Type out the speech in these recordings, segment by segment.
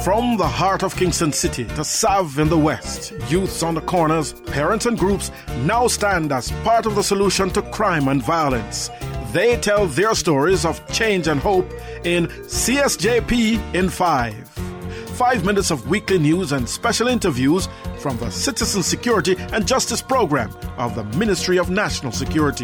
From the heart of Kingston City to Sav in the west, youths on the corners, parents and groups now stand as part of the solution to crime and violence. They tell their stories of change and hope in CSJP in 5. 5 minutes of weekly news and special interviews from the Citizen Security and Justice Program of the Ministry of National Security.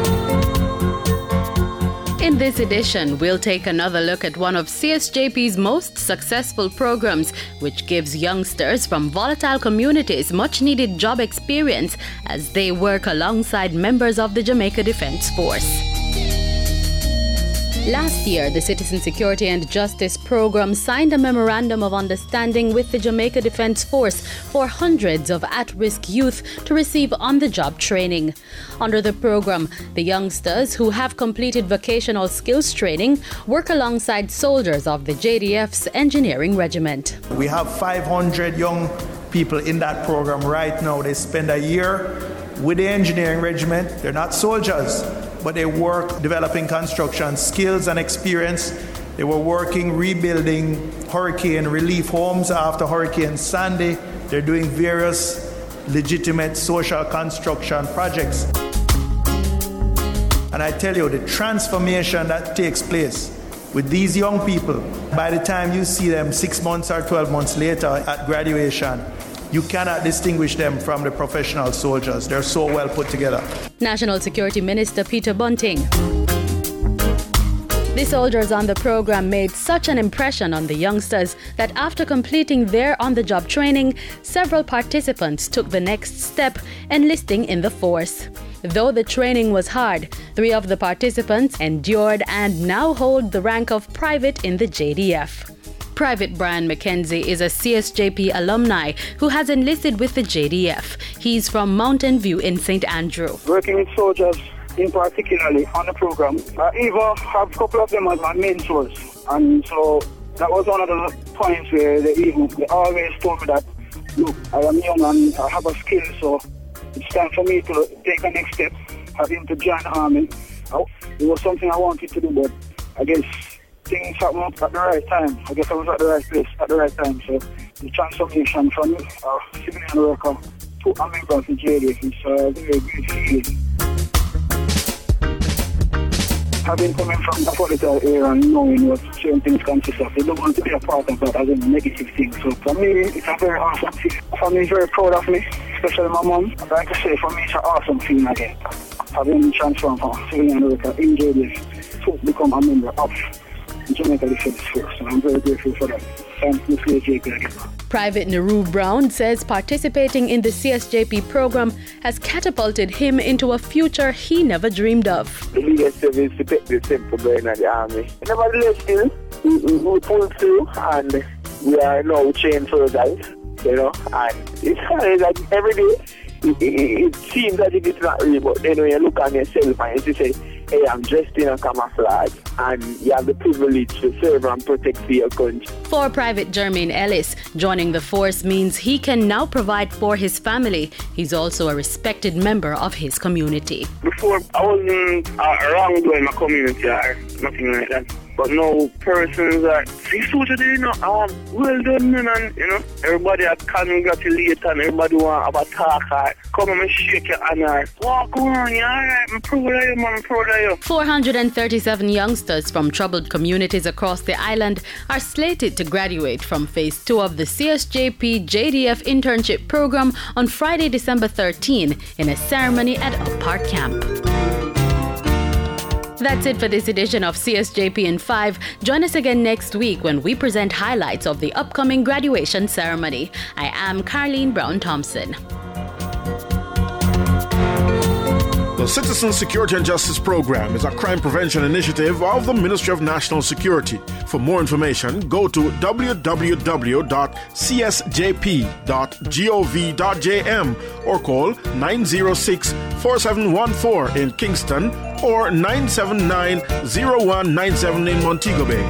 In this edition, we'll take another look at one of CSJP's most successful programs, which gives youngsters from volatile communities much-needed job experience as they work alongside members of the Jamaica Defence Force. Last year, the Citizen Security and Justice Program signed a memorandum of understanding with the Jamaica Defence Force for hundreds of at-risk youth to receive on-the-job training. Under the program, the youngsters who have completed vocational skills training work alongside soldiers of the JDF's Engineering Regiment. We have 500 young people in that program right now. They spend a year with the Engineering Regiment. They're not soldiers, but they work developing construction skills and experience. They were working rebuilding hurricane relief homes after Hurricane Sandy. They're doing various legitimate social construction projects. And I tell you, the transformation that takes place with these young people, by the time you see them 6 months or 12 months later at graduation, you cannot distinguish them from the professional soldiers. They're so well put together. National Security Minister Peter Bunting. The soldiers on the program made such an impression on the youngsters that after completing their on-the-job training, several participants took the next step, enlisting in the force. Though the training was hard, 3 of the participants endured and now hold the rank of private in the JDF. Private Brian McKenzie is a CSJP alumni who has enlisted with the JDF. He's from Mountain View in St. Andrew. Working with soldiers, in particularly on the program, I even have a couple of them as my mentors. And so that was one of the points where they always told me that, look, I am young and I have a skill, so it's time for me to take the next step, have him to join the army. It was something I wanted to do, but I guess things happened at the right time. I guess I was at the right place at the right time. So the transformation from a civilian worker to a member of the JDF is a very good feeling. Having coming from the political era and knowing what certain things consist of, they don't want to be a part of that as a negative thing. So for me, it's a very awesome thing. Family is very proud of me, especially my mom. I'd like to say for me, it's an awesome thing again. Having transformed from a civilian worker in JDF to become a member of Jamaica Defence Force, and I'm very grateful for that. Thank you, CSJP again. Private Naru Brown says participating in the CSJP program has catapulted him into a future he never dreamed of. The biggest step is to take the step for going in the army. Nevertheless, still, we pulled through and we are now trained soldiers, and it's funny that every day it seems that it's not real, but then when you look on yourself and you say, hey, I'm dressed in a camouflage, and you have the privilege to serve and protect for your country. For Private Jermaine Ellis, joining the force means he can now provide for his family. He's also a respected member of his community. Before, I wasn't wrongdoing in my community or nothing like that. But now, persons are, see, soldier, well done, and, everybody congratulate and everybody want to have a talk. Come and shake your hand. Walk on, you all right? I'm proud of you, man, I'm proud of you. 437 youngsters from troubled communities across the island are slated to graduate from Phase 2 of the CSJP JDF internship program on Friday, December 13 in a ceremony at Up Park Camp. That's it for this edition of CSJP in 5. Join us again next week when we present highlights of the upcoming graduation ceremony. I am Carleen Brown-Thompson. The Citizen Security and Justice Program is a crime prevention initiative of the Ministry of National Security. For more information, go to www.csjp.gov.jm or call 906-4714 in Kingston or 979-0197 in Montego Bay.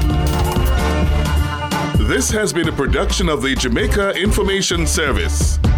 This has been a production of the Jamaica Information Service.